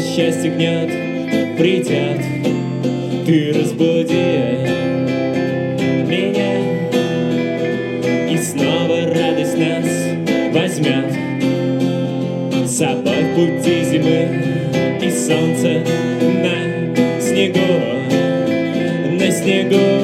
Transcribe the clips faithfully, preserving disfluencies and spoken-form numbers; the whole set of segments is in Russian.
счастье гнет, придет, ты разбуди меня, и снова радость нас возьмет с собой в пути зимы и солнце на снегу, на снегу.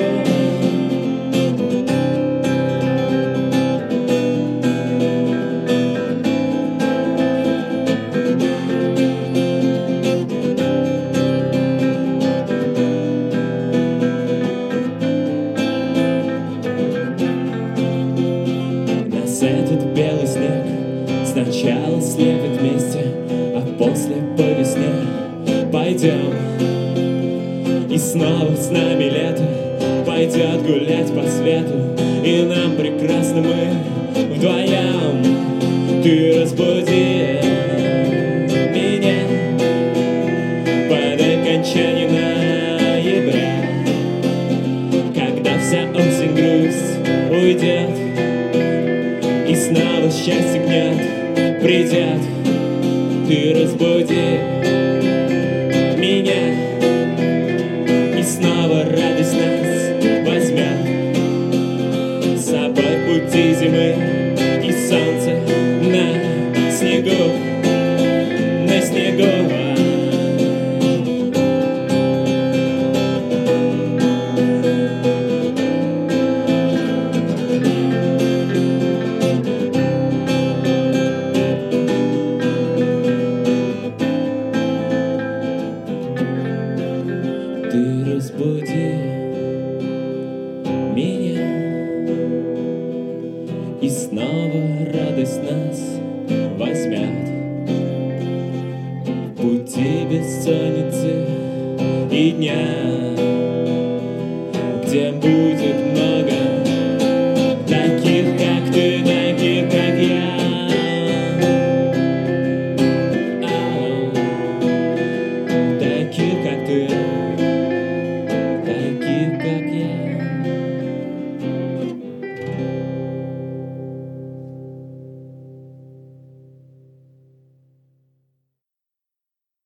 Этот белый снег сначала слепит вместе, а после по весне пойдем. И снова с нами лето пойдет гулять по свету, и нам прекрасно мы вдвоем. Ты разбуди меня под окончание ноября, когда вся осень грусть уйдет, и снова счастье гнет, придет, ты разбуди меня, и снова радость нас возьмет с собой в пути зимы и солнце на снегу, на снегу. Ты разбуди меня, и снова радость нас